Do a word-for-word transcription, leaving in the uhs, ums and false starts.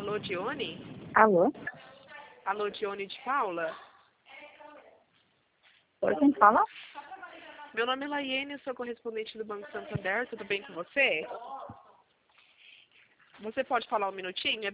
Alô, Dione? Alô? Alô, Dione de Paula? Oi, quem fala? Meu nome é Laiene, sou correspondente do Banco Santander, tudo bem com você? Você pode falar um minutinho? É